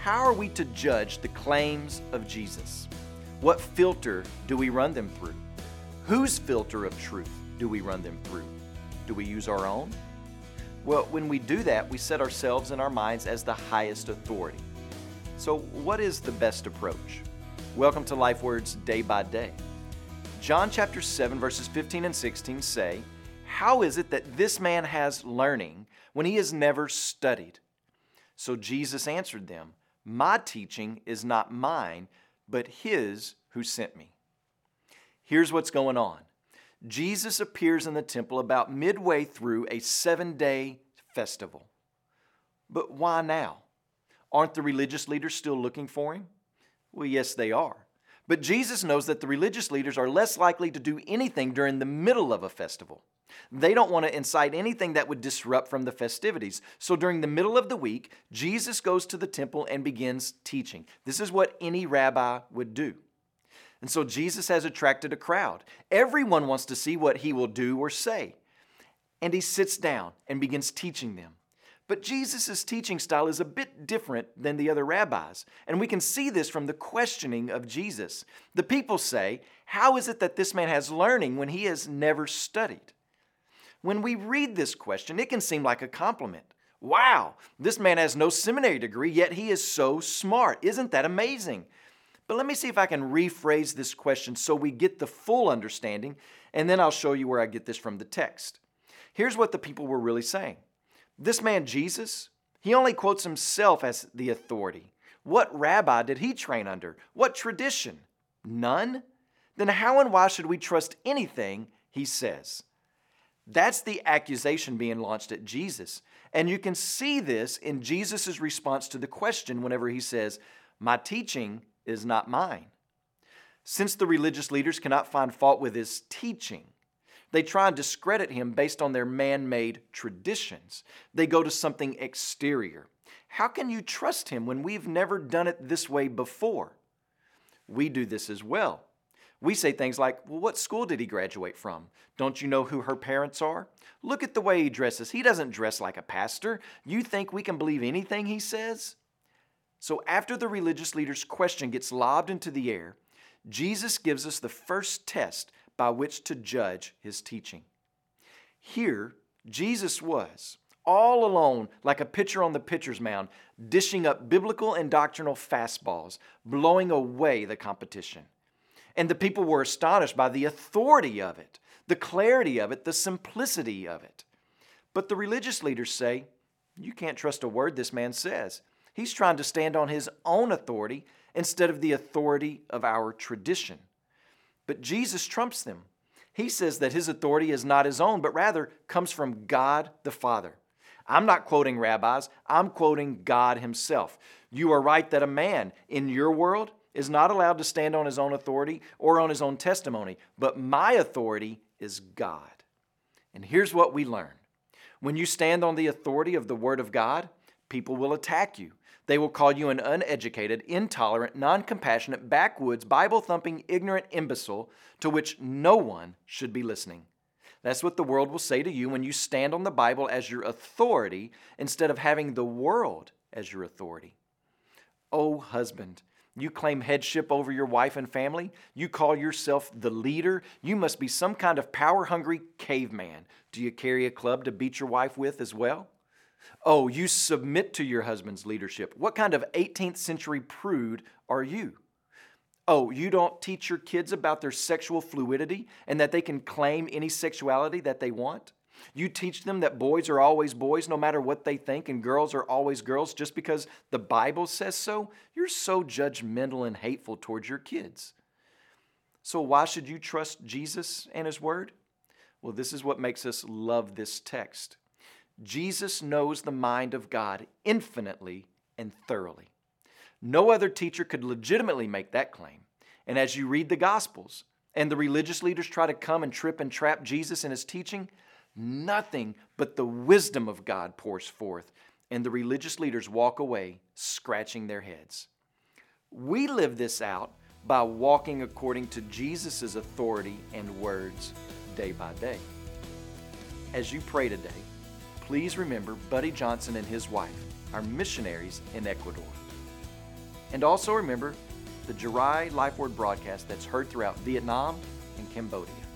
How are we to judge the claims of Jesus? What filter do we run them through? Whose filter of truth do we run them through? Do we use our own? Well, when we do that, we set ourselves in our minds as the highest authority. So what is the best approach? Welcome to Life Words Day by Day. John chapter 7 verses 15 and 16 say, "How is it that this man has learning when he has never studied?" So Jesus answered them, "My teaching is not mine, but His who sent me." Here's what's going on. Jesus appears in the temple about midway through a 7-day festival. But why now? Aren't the religious leaders still looking for Him? Well, yes, they are. But Jesus knows that the religious leaders are less likely to do anything during the middle of a festival. They don't want to incite anything that would disrupt from the festivities. So during the middle of the week, Jesus goes to the temple and begins teaching. This is what any rabbi would do. And so Jesus has attracted a crowd. Everyone wants to see what He will do or say. And He sits down and begins teaching them. But Jesus' teaching style is a bit different than the other rabbis, and we can see this from the questioning of Jesus. The people say, "How is it that this man has learning when he has never studied?" When we read this question, it can seem like a compliment. Wow, this man has no seminary degree, yet he is so smart. Isn't that amazing? But let me see if I can rephrase this question so we get the full understanding, and then I'll show you where I get this from the text. Here's what the people were really saying. This man Jesus, he only quotes himself as the authority. What rabbi did he train under? What tradition? None? Then how and why should we trust anything he says? That's the accusation being launched at Jesus. And you can see this in Jesus' response to the question whenever he says, "My teaching is not mine." Since the religious leaders cannot find fault with his teaching, they try and discredit him based on their man-made traditions. They go to something exterior. How can you trust him when we've never done it this way before? We do this as well. We say things like, "Well, what school did he graduate from? Don't you know who her parents are? Look at the way he dresses. He doesn't dress like a pastor. You think we can believe anything he says?" So after the religious leader's question gets lobbed into the air, Jesus gives us the first test by which to judge his teaching. Here, Jesus was, all alone like a pitcher on the pitcher's mound, dishing up biblical and doctrinal fastballs, blowing away the competition. And the people were astonished by the authority of it, the clarity of it, the simplicity of it. But the religious leaders say, "You can't trust a word this man says. He's trying to stand on his own authority instead of the authority of our tradition." But Jesus trumps them. He says that his authority is not his own, but rather comes from God the Father. I'm not quoting rabbis, I'm quoting God himself. You are right that a man in your world is not allowed to stand on his own authority or on his own testimony, but my authority is God. And here's what we learn. When you stand on the authority of the Word of God, people will attack you. They will call you an uneducated, intolerant, non-compassionate, backwoods, Bible-thumping, ignorant imbecile to which no one should be listening. That's what the world will say to you when you stand on the Bible as your authority instead of having the world as your authority. Oh, husband, you claim headship over your wife and family? You call yourself the leader? You must be some kind of power-hungry caveman. Do you carry a club to beat your wife with as well? Oh, you submit to your husband's leadership. What kind of 18th century prude are you? Oh, you don't teach your kids about their sexual fluidity and that they can claim any sexuality that they want? You teach them that boys are always boys no matter what they think and girls are always girls just because the Bible says so? You're so judgmental and hateful towards your kids. So why should you trust Jesus and His Word? Well, this is what makes us love this text. Jesus knows the mind of God infinitely and thoroughly. No other teacher could legitimately make that claim. And as you read the Gospels and the religious leaders try to come and trip and trap Jesus in His teaching, nothing but the wisdom of God pours forth, and the religious leaders walk away scratching their heads. We live this out by walking according to Jesus' authority and words day by day. As you pray today, please remember Buddy Johnson and his wife, our missionaries in Ecuador. And also remember the Jirai Life Word broadcast that's heard throughout Vietnam and Cambodia.